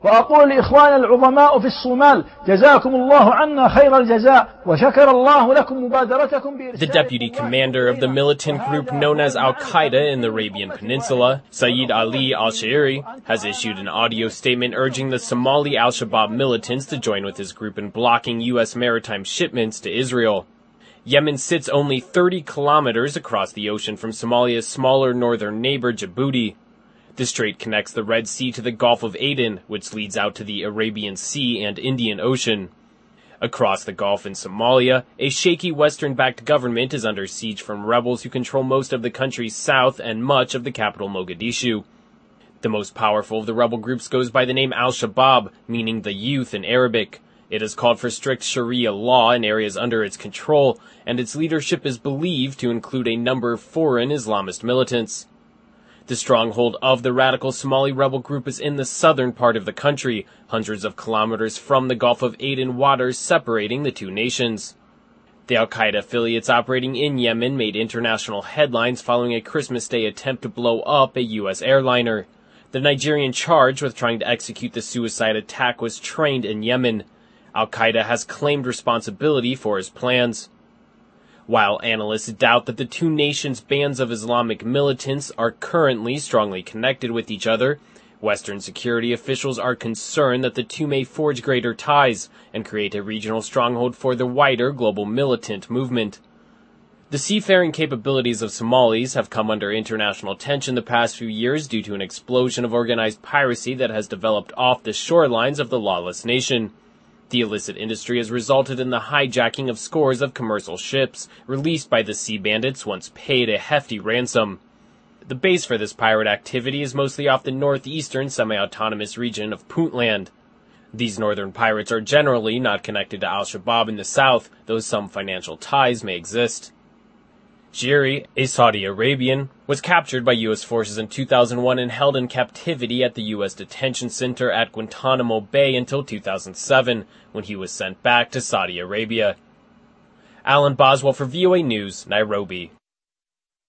وأقول لإخوان العظماء في الصومال جزاكم الله عنا خير الجزاء وشكر الله لكم مبادرتكم بإرسال. The deputy commander of the militant group known as Al-Qaeda in the Arabian Peninsula, Saeed Ali al-Shairi, has issued an audio statement urging the Somali al-Shabaab militants to join with his group in blocking U.S. maritime shipments to Israel. Yemen sits only 30 kilometers across the ocean from Somalia's smaller northern neighbor Djibouti. The strait connects the Red Sea to the Gulf of Aden, which leads out to the Arabian Sea and Indian Ocean. Across the Gulf in Somalia, a shaky Western-backed government is under siege from rebels who control most of the country's south and much of the capital Mogadishu. The most powerful of the rebel groups goes by the name Al-Shabaab, meaning the youth in Arabic. It has called for strict Sharia law in areas under its control, and its leadership is believed to include a number of foreign Islamist militants. The stronghold of the radical Somali rebel group is in the southern part of the country, hundreds of kilometers from the Gulf of Aden waters separating the two nations. The Al-Qaeda affiliates operating in Yemen made international headlines following a Christmas Day attempt to blow up a U.S. airliner. The Nigerian charged with trying to execute the suicide attack was trained in Yemen. Al-Qaeda has claimed responsibility for his plans. While analysts doubt that the two nations' bands of Islamic militants are currently strongly connected with each other, Western security officials are concerned that the two may forge greater ties and create a regional stronghold for the wider global militant movement. The seafaring capabilities of Somalis have come under international tension the past few years due to an explosion of organized piracy that has developed off the shorelines of the lawless nation. The illicit industry has resulted in the hijacking of scores of commercial ships, released by the sea bandits once paid a hefty ransom. The base for this pirate activity is mostly off the northeastern semi-autonomous region of Puntland. These northern pirates are generally not connected to Al-Shabaab in the south, though some financial ties may exist. Shairi, a Saudi Arabian, was captured by U.S. forces in 2001 and held in captivity at the U.S. detention center at Guantanamo Bay until 2007, when he was sent back to Saudi Arabia. Alan Boswell for VOA News, Nairobi.